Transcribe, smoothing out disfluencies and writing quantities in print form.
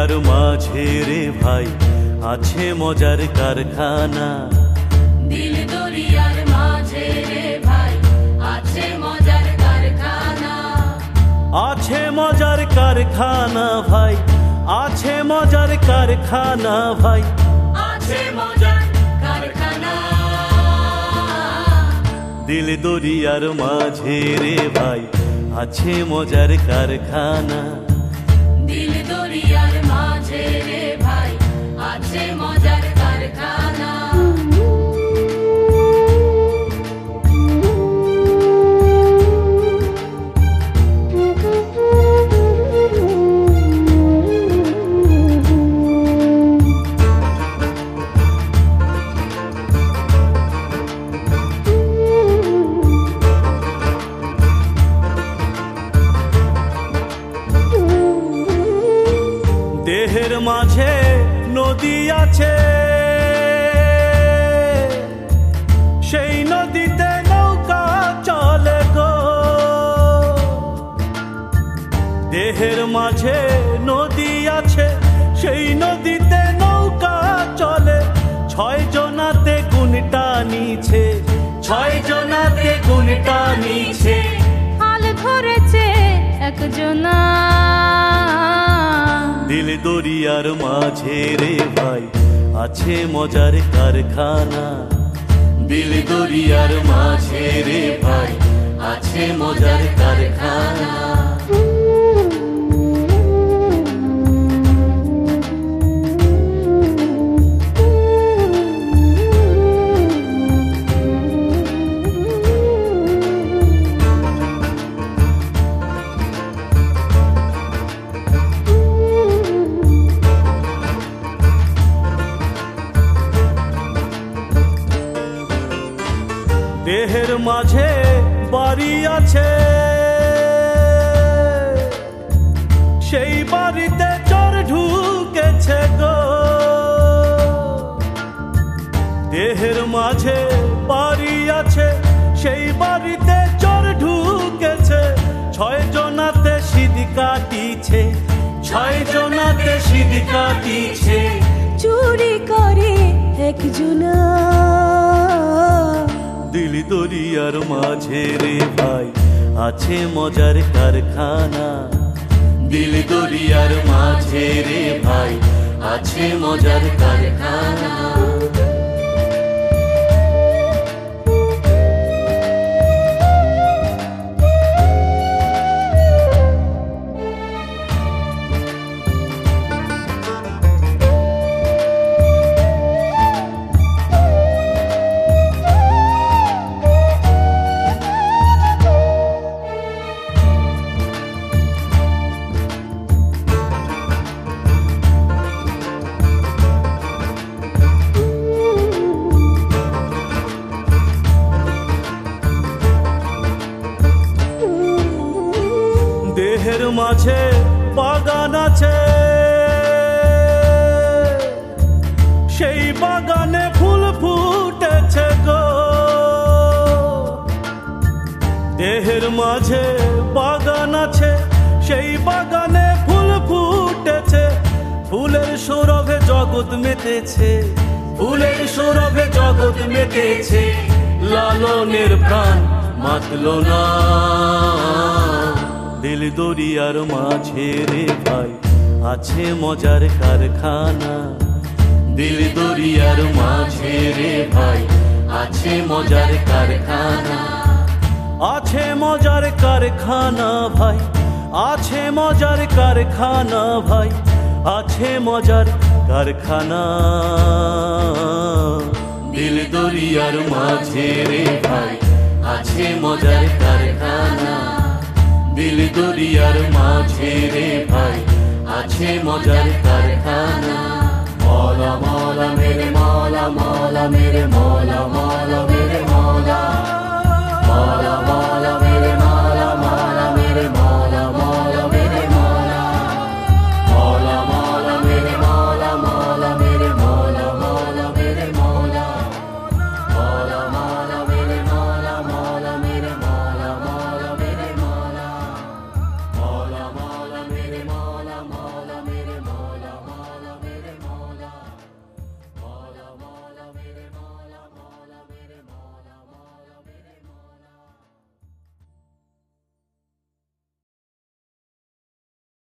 দরিয়ার মাঝে রে ভাই আছে মজার কারখানা। দিল দরিয়ার মাঝে রে ভাই আছে মজার কারখানা। আছে মজার কারখানা ভাই, আছে মজার কারখানা ভাই, আছে মজার কারখানা। দিল দরিয়ার মাঝে রে ভাই আছে মজার কারখানা। দিল দরিয়ার মাঝে রে ভাই আছে মজার কারখানা। দেহের মাঝে নদী আছে, সেই নদীতে নৌকা চলে গো। দেহের মাঝে নদী আছে, সেই নদীতে নৌকা চলে। 6 জনাতে গুণটা নিছে, 6 জনাতে গুণটা নিছে। হাল ধরেছে একজনা। দিল দরিয়ার মাঝে রে ভাই আছে মজার কারখানা। দিল দরিয়ার মাঝে রে ভাই আছে মজার কারখানা। দেহের মাঝে বাড়ি আছে, সেই বাড়িতে চোর ঢুকেছে গো। দেহের মাঝে বাড়ি আছে, সেই বাড়িতে চোর ঢুকেছে। 6 জনাতে সিঁধ কাটিছে, 6 জনাতে সিঁধ কাটিছে। চুরি করে একজনা। দিল দরিয়ার মাঝে রে ভাই আছে মজার কারখানা। দিল দরিয়ার মাঝে রে ভাই আছে মজার কারখানা। দেহের মাঝে বাগান আছে, সেই বাগানে ফুল ফুটেছে গো। দেহের মাঝে বাগান আছে, সেই বাগানে ফুল ফুটেছে। ফুলের সৌরভে জগৎ মেতেছে, ফুলের সৌরভে জগৎ মেতেছে। লালনের প্রাণ মাতল না। দিল দরিয়ার মাঝে রে ভাই আছে মজার কারখানা। দিল দরিয়ার মাঝে রে ভাই আছে মজার কারখানা। আছে মজার কারখানা ভাই, আছে মজার কারখানা ভাই, আছে মজার কারখানা। দিল দরিয়ার মাঝে রে ভাই আছে মজার কারখানা। দিল দরিয়ার মাঝে রে ভাই আছে মজার কারখানা। মৌলা মৌলা মেরে মৌলা, মৌলা মেরে মৌলা, মৌলা মেরে মৌলা, মৌলা মৌলা।